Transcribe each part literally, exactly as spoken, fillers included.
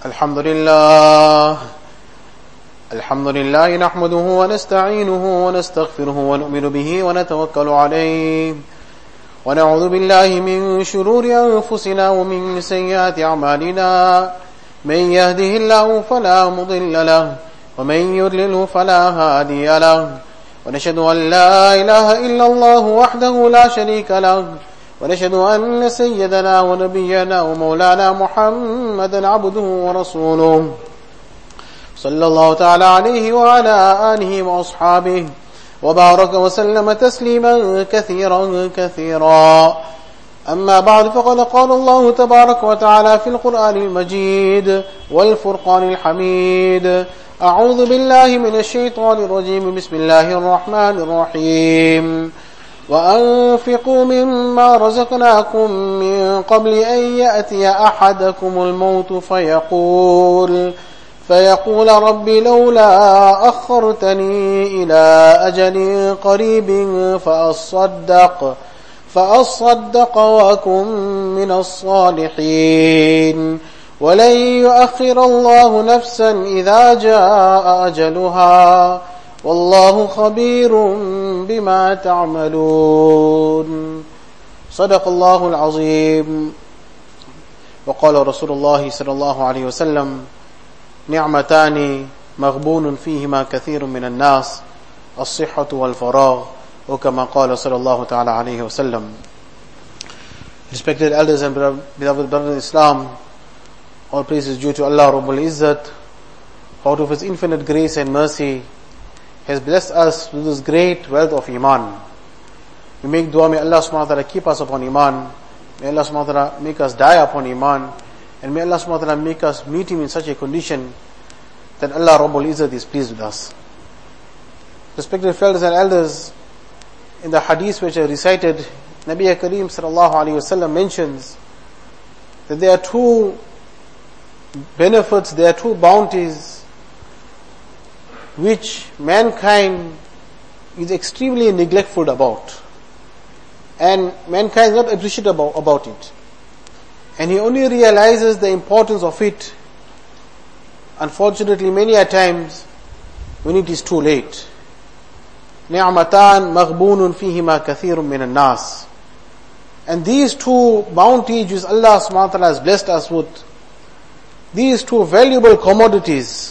الحمد لله الحمد لله نحمده ونستعينه ونستغفره ونؤمن به ونتوكل عليه ونعوذ بالله من شرور أنفسنا ومن سيئات أعمالنا من يهده الله فلا مضل له ومن يضلل فلا هادي له ونشهد أن لا إله إلا الله وحده لا شريك له ونشهد أن سيدنا ونبينا ومولانا محمدا عبده ورسوله صلى الله تعالى عليه وعلى آله وأصحابه وبارك وسلم تسليما كثيرا كثيرا أما بعد فقد قال الله تبارك وتعالى في القرآن المجيد والفرقان الحميد أعوذ بالله من الشيطان الرجيم بسم الله الرحمن الرحيم وأنفقوا مما رزقناكم من قبل أن يأتي أحدكم الموت فيقول فيقول رب لولا أخرتني إلى أجل قريب فأصدق فأصدق وأكن من الصالحين ولن يؤخر الله نفسا إذا جاء أجلها والله خبير بما تعملون صدق الله العظيم وقال رسول الله صلى الله عليه وسلم نعمتان مغبون فيهما كثير من الناس الصحة والفراغ وكما قال صلى الله تعالى عليه وسلم. Respected elders and beloved brothers in Islam, all praise is due to Allah Rabbul Izzat, who out of His infinite grace and mercy has blessed us with this great wealth of Iman. We make dua, may Allah subhanahu wa ta'ala keep us upon Iman, may Allah subhanahu wa ta'ala make us die upon Iman, and may Allah subhanahu wa ta'ala make us meet Him in such a condition that Allah Rabbul Izzat is pleased with us. Respected fellows and elders, in the hadith which I recited, Nabi Kareem sallallahu alayhi wasallam mentions that there are two benefits, there are two bounties which mankind is extremely neglectful about, and mankind is not appreciative about, about it, and he only realizes the importance of it, unfortunately, many a times when it is too late. نعمتان مغبون فيهما كثير من الناس. And these two bounties which Allah subhanahu wa ta'ala has blessed us with, these two valuable commodities,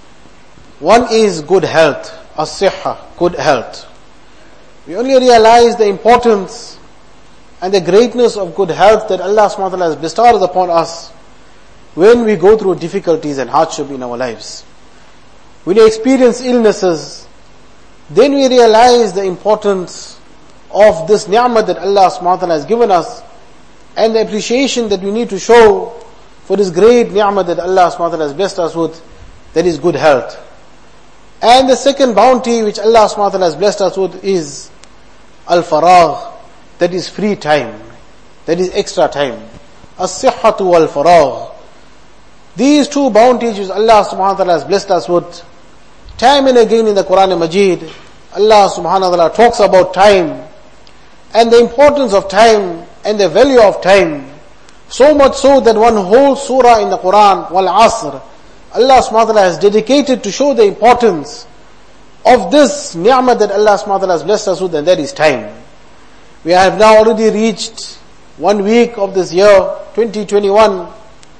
one is good health, as-sihha, good health. We only realize the importance and the greatness of good health that Allah subhanahu wa ta'ala has bestowed upon us when we go through difficulties and hardship in our lives. When we experience illnesses, then we realize the importance of this ni'mah that Allah subhanahu wa ta'ala has given us, and the appreciation that we need to show for this great ni'mah that Allah subhanahu wa ta'ala has blessed us with, that is good health. And the second bounty which Allah subhanahu wa ta'ala has blessed us with is al-faragh, that is free time, that is extra time. As-sihhatu wal-faragh. These two bounties which Allah subhanahu wa ta'ala has blessed us with, time and again in the Quran Majid, Allah subhanahu wa ta'ala talks about time and the importance of time and the value of time. So much so that one whole surah in the Quran, Wal Asr, Allah subhanahu wa ta'ala has dedicated to show the importance of this ni'mah that Allah subhanahu wa ta'ala has blessed us with, and that is time. We have now already reached one week of this year, twenty twenty-one,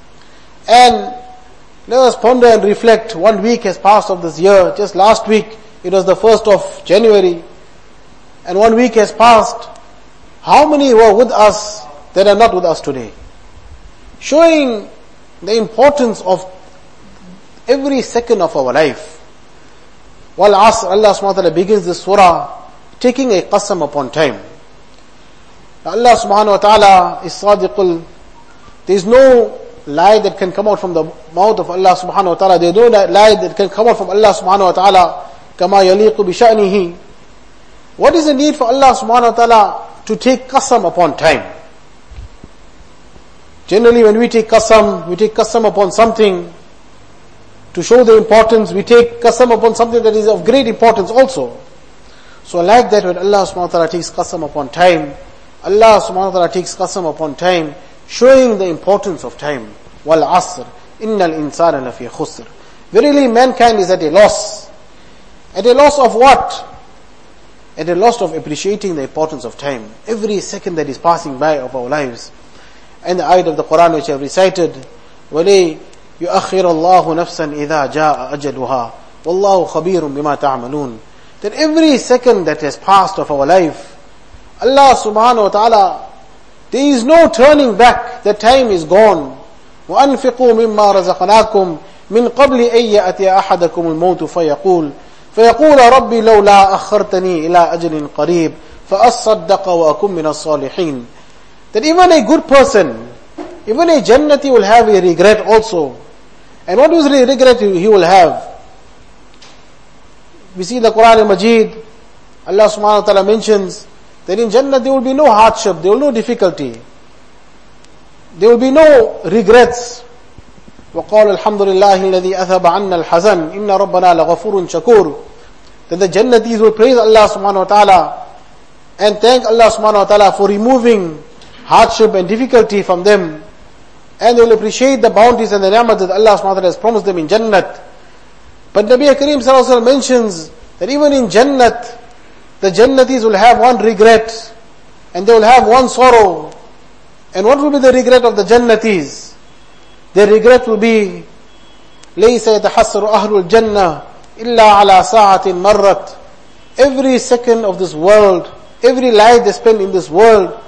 and let us ponder and reflect. One week has passed of this year. Just last week, it was the first of January, and one week has passed. How many were with us that are not with us today? Showing the importance of every second of our life. Wal Asr, Allah subhanahu wa ta'ala begins this surah taking a qasam upon time. Allah subhanahu wa ta'ala is sadiqul. There is no lie that can come out from the mouth of Allah subhanahu wa ta'ala. There is no lie that can come out from Allah subhanahu wa ta'ala. Kama yaliqu bi sha'nihi. What is the need for Allah subhanahu wa ta'ala to take qasam upon time? Generally when we take qasam, we take qasam upon something to show the importance. We take qasam upon something that is of great importance also. So like that, when Allah subhanahu wa ta'ala takes qasam upon time, Allah subhanahu wa ta'ala takes qasam upon time, showing the importance of time. Wal asr, إِنَّ الْإِنسَانَ لَفِي خُسْرٍ. Verily mankind is at a loss. At a loss of what? At a loss of appreciating the importance of time. Every second that is passing by of our lives. And the ayat of the Quran which I have recited, وَلَيْ يُؤَخِّرَ اللَّهُ نَفْسًا إِذَا جَاءَ أَجَلُهَا وَاللَّهُ خَبِيرٌ بِمَا تَعْمَلُونَ. That every second that has passed of our life, Allah subhanahu wa ta'ala, there is no turning back. The time is gone. وَأَنْفِقُوا مِمَّا رَزَقْنَاكُمْ مِنْ قَبْلِ أَنْ يَأْتِيَ أَحَدَكُمُ الْمَوْتُ فَيَقُولُ فَيَقُولَ رَبِّ لَوْلَا أَخَّرْتَنِي إِلَىٰ أَجَلٍ قَرِيبٍ فَأَصَّدَّقَ وَأَكُنْ مِنَ الصَّالِحِينَ. That even a good person, even a Jannati will have a regret also. And what is the regret he will have? We see in the Quran al-Majid, Allah subhanahu wa ta'ala mentions that in Jannah there will be no hardship, there will be no difficulty. There will be no regrets. وَقَالَ الْحَمْدُ لِلَّهِ الَّذِي أَذْهَبَ عَنَّا الْحَزَنَ إِنَّ رَبَّنَا لَغَفُورٌ شَكُورٌ. That the Jannatis will praise Allah subhanahu wa ta'ala and thank Allah subhanahu wa ta'ala for removing hardship and difficulty from them. And they will appreciate the bounties and the ni'mat that Allah subhanahu wa ta'ala has promised them in Jannat. But Nabi Kareem sallallahu alaihi wasallam mentions that even in Jannat, the Jannatis will have one regret and they will have one sorrow. And what will be the regret of the Jannatis? Their regret will be لَيْسَ يَتَحَسَّرُ أَهْلُ الْجَنَّةِ إِلَّا عَلَى سَاعَةٍ مَرَّتْ. Every second of this world, every life they spend in this world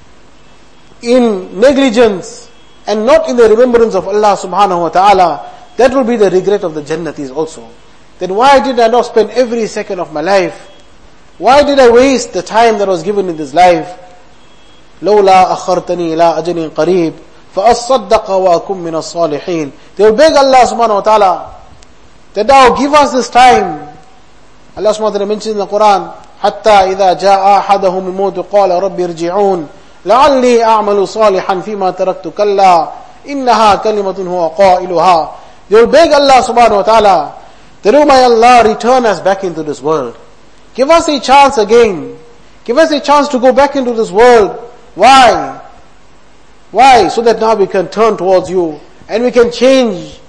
in negligence and not in the remembrance of Allah subhanahu wa ta'ala, that will be the regret of the Jannatis also. Then why did I not spend every second of my life? Why did I waste the time that was given in this life? لَوْلَا أَخَّرْتَنِي إِلَىٰ أَجَلٍ قَرِيبٍ فَأَصَّدَّقَ وَأَكُنْ مِنَ الصَّالِحِينَ. They will beg Allah subhanahu wa ta'ala that thou give us this time. Allah subhanahu wa ta'ala mentions in the Quran, حَتَّى إِذَا جَاءَ أَحَدَهُمُ الْمَوْتُ قَالَ رَبِّ ارْجِعُونَ لَعَلِّي أَعْمَلُ صَالِحًا فِيمَا تَرَكْتُ كَلَّا إِنَّهَا كَلِمَةٌ هُوَ قَائِلُهَا. They will beg Allah subhanahu wa ta'ala that, oh my Allah, return us back into this world. Give us a chance again. Give us a chance to go back into this world. Why? Why? So that now we can turn towards you and we can change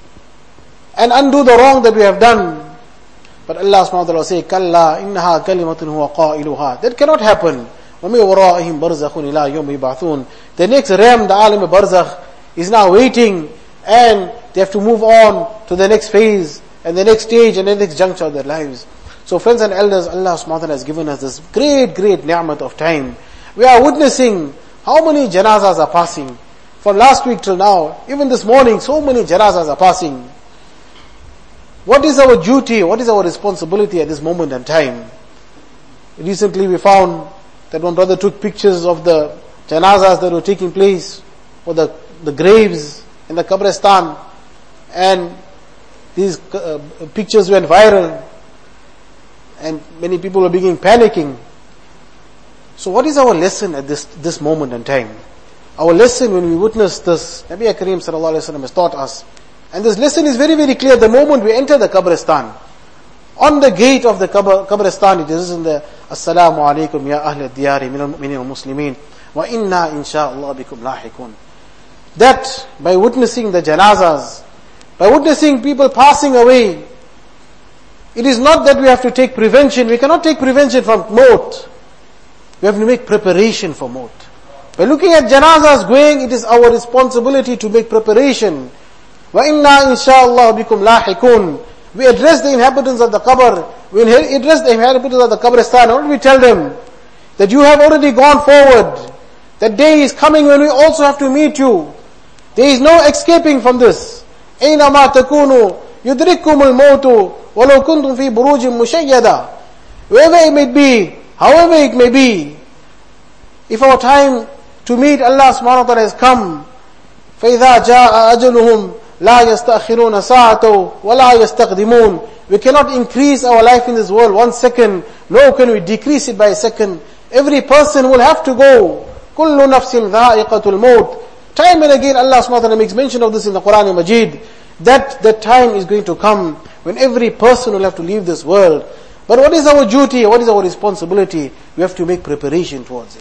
and undo the wrong that we have done. But Allah subhanahu wa ta'ala will say, كَلَّا إِنَّهَا كَلِمَةٌ هُوَ قَائِلُهَا. That cannot happen. وَمِنْ وَرَائِهِمْ بَرْزَخٌ إِلَىٰ يَوْمِ يُبْعَثُونَ. The next realm, the alim of barzakh, is now waiting and they have to move on to the next phase and the next stage and the next juncture of their lives. So friends and elders, Allah subhanahu wa ta'ala has given us this great, great ni'mat of time. We are witnessing how many janazas are passing. From last week till now, even this morning, so many janazas are passing. What is our duty? What is our responsibility at this moment in time? Recently we found that one brother took pictures of the janazas that were taking place, or the, the graves in the Qabristan, and these uh, pictures went viral, and many people were beginning panicking. So what is our lesson at this this moment in time? Our lesson when we witness this, Nabi Kareem sallallahu alaihi wasallam has taught us, and this lesson is very very clear. The moment we enter the Qabristan, on the gate of the Qabristan, it is in the Assalamu alaikum ya ahl al-diyari min al-mu'minin wal-muslimin wa inna insha'Allah bikum lahiqun. That by witnessing the janazas, by witnessing people passing away, it is not that we have to take prevention. We cannot take prevention from maut. We have to make preparation for maut. By looking at janazas going, it is our responsibility to make preparation. Wa inna insha'Allah bikum lahiqun. We address the inhabitants of the qabr. We address the inhabitants of the qabristan. What do we tell them? That you have already gone forward. That day is coming when we also have to meet you. There is no escaping from this. أَيْنَمَا تَكُونُوا يُدْرِكُّمُ الْمَوْتُ وَلَوْ كُنْتُمْ فِي بُرُوجٍ مُشَيَّدَةٍ. Wherever it may be, however it may be, if our time to meet Allah subhanahu wa ta'ala has come, فَإِذَا جَاءَ أَجَلُهُمْ لَا يَسْتَأْخِرُونَ سَاعَةً وَلَا يَسْتَقْدِمُونَ. We cannot increase our life in this world one second, nor can we decrease it by a second. Every person will have to go. كُلُّ نَفْسٍ ذَائِقَةُ الْمَوْتِ. Time and again Allah subhanahu wa ta'ala makes mention of this in the Quran al-Majid, that the time is going to come when every person will have to leave this world. But what is our duty? What is our responsibility? We have to make preparation towards it. We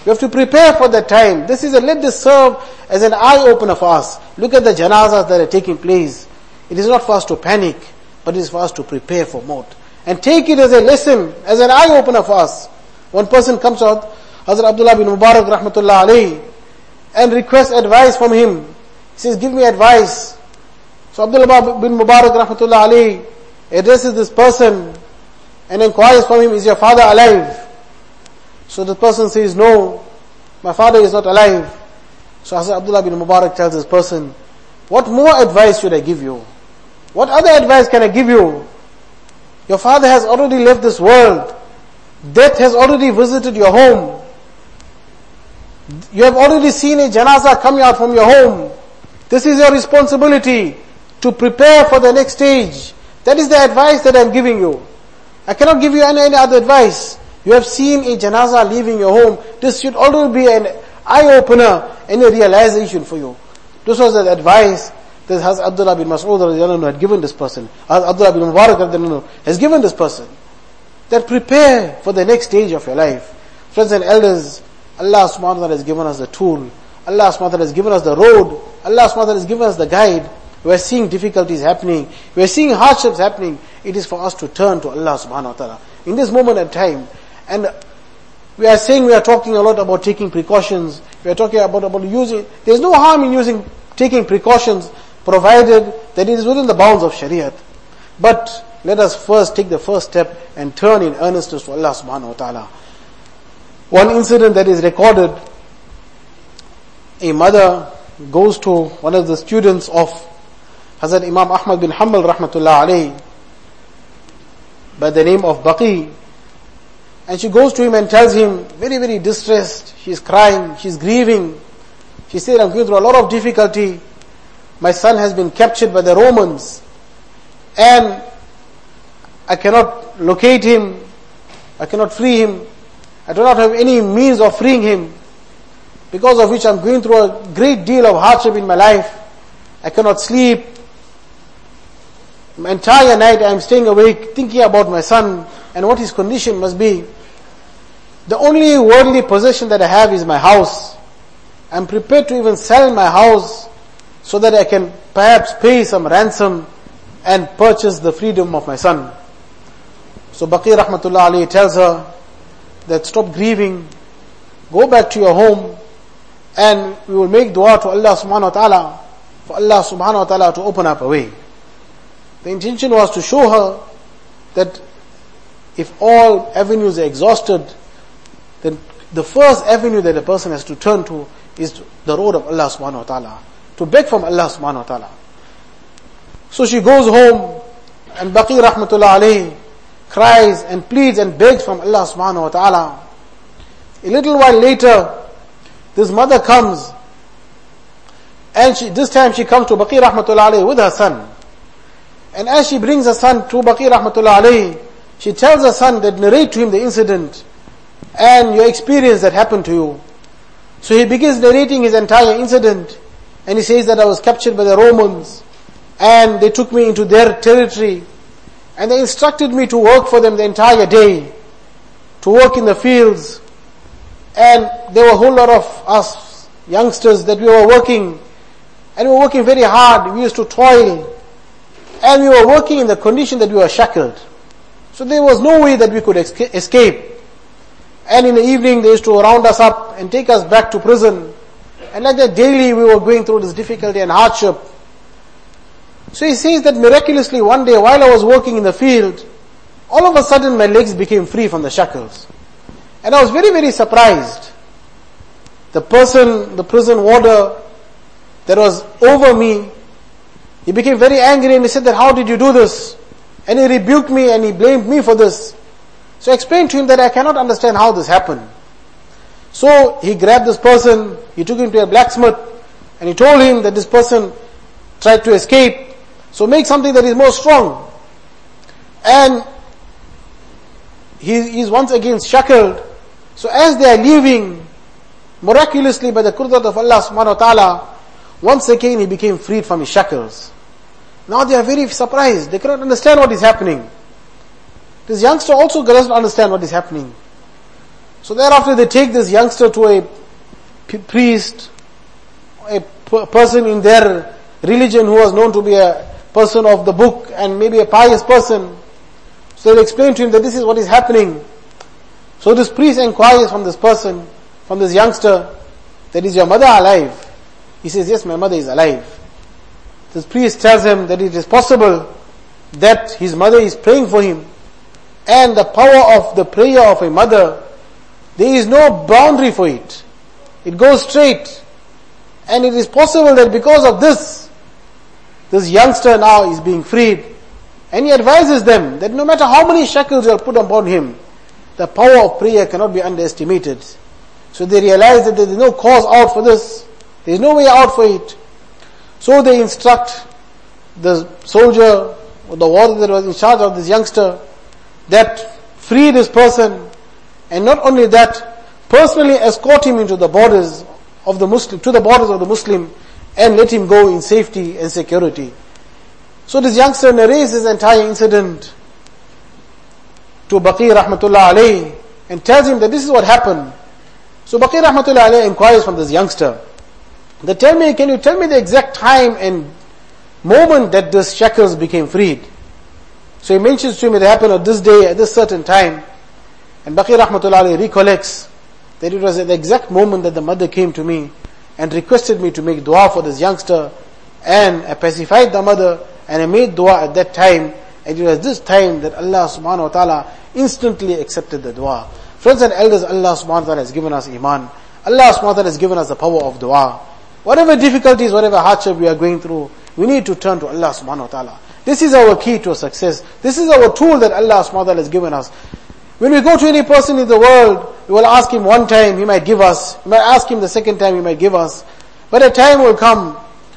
We have to prepare for that time. This is a, let this serve as an eye-opener for us. Look at the janazas that are taking place. It is not for us to panic, but it is for us to prepare for maut. And take it as a lesson, as an eye-opener for us. One person comes out, Hazrat Abdullah bin Mubarak rahmatullah alayhi, and requests advice from him. He says, give me advice. So Abdullah bin Mubarak rahmatullah alayhi addresses this person and inquires from him, is your father alive? So the person says, no, my father is not alive. So Hazrat Abdullah bin Mubarak tells this person, what more advice should I give you? What other advice can I give you? Your father has already left this world. Death has already visited your home. You have already seen a janazah coming out from your home. This is your responsibility to prepare for the next stage. That is the advice that I am giving you. I cannot give you any, any other advice. You have seen a janazah leaving your home. This should already be an eye-opener and a realization for you. This was the advice that Hazrat Abdullah bin Mas'ud had given this person. Hazrat Abdullah bin Mubarak has given this person. That prepare for the next stage of your life. Friends and elders, Allah subhanahu wa ta'ala has given us the tool. Allah subhanahu wa ta'ala has given us the road. Allah subhanahu wa ta'ala has given us the guide. We are seeing difficulties happening. We are seeing hardships happening. It is for us to turn to Allah subhanahu wa ta'ala. In this moment of time, and we are saying we are talking a lot about taking precautions. We are talking about, about using, there is no harm in using, taking precautions, provided that it is within the bounds of Shariat. But let us first take the first step and turn in earnestness to Allah subhanahu wa ta'ala. One incident that is recorded, a mother goes to one of the students of Hazrat Imam Ahmad bin Hanbal rahmatullah alayhi by the name of Baqi, and she goes to him and tells him, very very distressed, she is crying, she is grieving. She said, I'm going through a lot of difficulty. My son has been captured by the Romans and I cannot locate him, I cannot free him, I do not have any means of freeing him, because of which I'm going through a great deal of hardship in my life. I cannot sleep. My entire night I am staying awake thinking about my son and what his condition must be. The only worldly possession that I have is my house. I'm prepared to even sell my house so that I can perhaps pay some ransom and purchase the freedom of my son. So Baqi rahmatullah alayhi tells her that stop grieving, go back to your home, and we will make dua to Allah subhanahu wa ta'ala for Allah subhanahu wa ta'ala to open up a way. The intention was to show her that if all avenues are exhausted, then the first avenue that a person has to turn to is the road of Allah subhanahu wa ta'ala, to beg from Allah subhanahu wa ta'ala. So she goes home, and Baqi rahmatullah alayhi cries and pleads and begs from Allah subhanahu wa ta'ala. A little while later, this mother comes, and she, this time she comes to Baqi rahmatullah alayhi with her son. And as she brings her son to Baqi rahmatullah alayhi, she tells her son that narrate to him the incident and your experience that happened to you. So he begins narrating his entire incident, and he says that I was captured by the Romans and they took me into their territory and they instructed me to work for them the entire day, to work in the fields, and there were a whole lot of us youngsters that we were working, and we were working very hard. We used to toil, and we were working in the condition that we were shackled. So there was no way that we could escape. And in the evening they used to round us up and take us back to prison. And like that daily we were going through this difficulty and hardship. So he says that miraculously one day while I was working in the field, all of a sudden my legs became free from the shackles. And I was very very surprised. The person, the prison warder that was over me, he became very angry and he said that, how did you do this? And he rebuked me and he blamed me for this. So I explained to him that I cannot understand how this happened. So he grabbed this person, he took him to a blacksmith, and he told him that this person tried to escape, so make something that is more strong. And he is once again shackled. So as they are leaving, miraculously by the qudrat of Allah subhanahu wa ta'ala, once again he became freed from his shackles. Now they are very surprised. They cannot understand what is happening. This youngster also doesn't understand what is happening. So thereafter they take this youngster to a p- priest, a p- person in their religion who was known to be a person of the book and maybe a pious person. So they explain to him that this is what is happening. So this priest inquires from this person, from this youngster, that is your mother alive? He says, yes, my mother is alive. This priest tells him that it is possible that his mother is praying for him, and the power of the prayer of a mother, there is no boundary for it. It goes straight. And it is possible that because of this, this youngster now is being freed. And he advises them that no matter how many shackles you are put upon him, the power of prayer cannot be underestimated. So they realize that there is no cause out for this. There is no way out for it. So they instruct the soldier or the warrior that was in charge of this youngster that free this person, and not only that, personally escort him into the borders of the Muslim, to the borders of the Muslim, and let him go in safety and security. So this youngster narrates this entire incident to Baqi rahmatullah alayhi and tells him that this is what happened. So Baqi rahmatullah alayhi inquires from this youngster that tell me, can you tell me the exact time and moment that this shackles became freed? So he mentions to him it happened on this day at this certain time. And Baqi rahmatullah alayhi recollects that it was at the exact moment that the mother came to me and requested me to make dua for this youngster, and I pacified the mother and I made dua at that time, and it was this time that Allah subhanahu wa ta'ala instantly accepted the dua. Friends and elders, Allah subhanahu wa ta'ala has given us iman. Allah subhanahu wa ta'ala has given us the power of dua. Whatever difficulties, whatever hardship we are going through, we need to turn to Allah subhanahu wa ta'ala. This is our key to success. This is our tool that Allah subhanahu wa ta'ala has given us. When we go to any person in the world, we will ask him one time, he might give us. We might ask him the second time, he might give us. But a time will come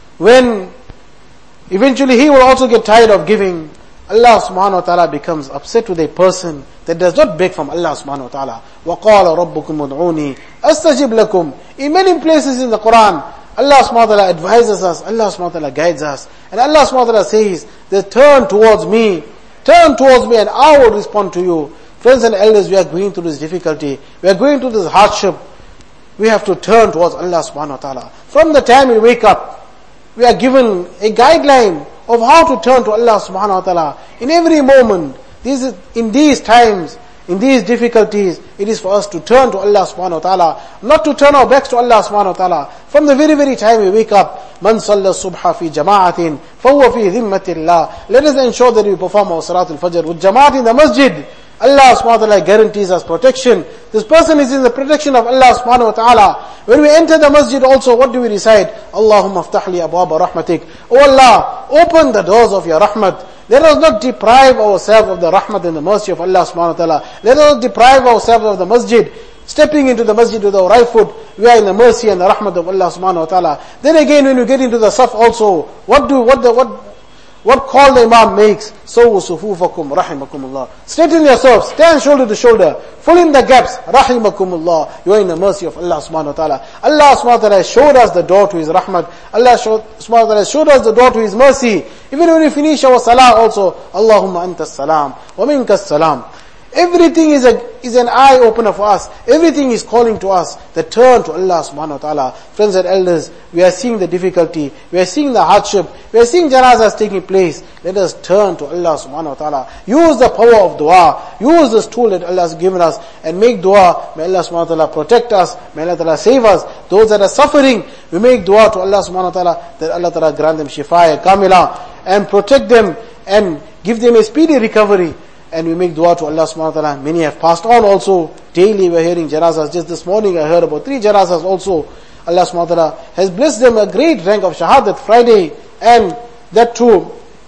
when eventually he will also get tired of giving. Allah subhanahu wa ta'ala becomes upset with a person that does not beg from Allah subhanahu wa ta'ala. وَقَالَ رَبُّكُمْ اُدْعُونِي أَسْتَجِبْ لَكُمْ. In many places in the Quran, Allah subhanahu wa ta'ala advises us, Allah subhanahu wa ta'ala guides us. And Allah subhanahu wa ta'ala says, that turn towards me, turn towards me and I will respond to you. Friends and elders, we are going through this difficulty. We are going through this hardship. We have to turn towards Allah subhanahu wa ta'ala. From the time we wake up, we are given a guideline of how to turn to Allah subhanahu wa ta'ala. In every moment, these, in these times, in these difficulties, it is for us to turn to Allah subhanahu wa ta'ala, not to turn our backs to Allah subhanahu wa ta'ala. From the very, very time we wake up, Man salla subha fi jama'atin, fahuwa fi dhimmatillah. Let us ensure that we perform our salat al-fajr with jama'at in the masjid. Allah subhanahu wa ta'ala guarantees us protection. This person is in the protection of Allah subhanahu wa ta'ala. When we enter the masjid also, what do we recite? Allahumma aftah li abwaba rahmatik. Oh Allah, open the doors of your rahmat. Let us not deprive ourselves of the rahmat and the mercy of Allah subhanahu wa ta'ala. Let us not deprive ourselves of the masjid. Stepping into the masjid with our right foot, we are in the mercy and the rahmat of Allah subhanahu wa ta'ala. Then again, when we get into the saf also, what do, what the, what, What call the Imam makes, Sawu sufufakum rahimakumullah. Straighten yourselves, stand shoulder to shoulder, fill in the gaps, rahimakumullah. You are in the mercy of Allah subhanahu wa ta'ala. Allah subhanahu wa ta'ala has showed us the door to His rahmat. Allah subhanahu wa ta'ala has showed us the door to His mercy. Even when we finish our salah also, Allahumma anta salam, wa minka salam. Everything is a is an eye opener for us. Everything is calling to us. The turn to Allah subhanahu wa ta'ala. Friends and elders, we are seeing the difficulty. We are seeing the hardship. We are seeing janazahs taking place. Let us turn to Allah subhanahu wa ta'ala. Use the power of dua. Use this tool that Allah has given us and make dua. May Allah subhanahu wa ta'ala protect us. May Allah ta'ala save us. Those that are suffering, we make dua to Allah subhanahu wa ta'ala that Allah ta'ala grant them shifaya kamila and protect them and give them a speedy recovery. And we make dua to Allah subhanahu wa ta'ala. Many have passed on also. Daily we are hearing janazahs. Just this morning I heard about three janazahs also. Allah subhanahu wa ta'ala has blessed them a great rank of shahadat Friday. And that too,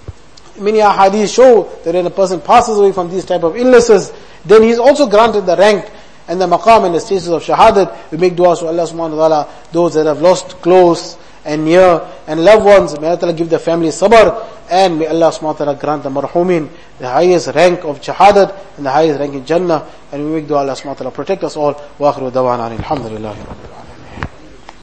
many ahadith show that when a person passes away from these type of illnesses, then he is also granted the rank and the maqam and the status of shahadat. We make dua to Allah subhanahu wa ta'ala. Those that have lost close and near and loved ones, may Allah ta'ala give the family sabr, and may Allah subhanahu wa ta'ala grant the marhumin the highest rank of shahadat and the highest rank in Jannah. And we make dua Allah subhanahu wa ta'ala protect us all. Wa akhiru dawana alhamdulillahi rabbil alamin.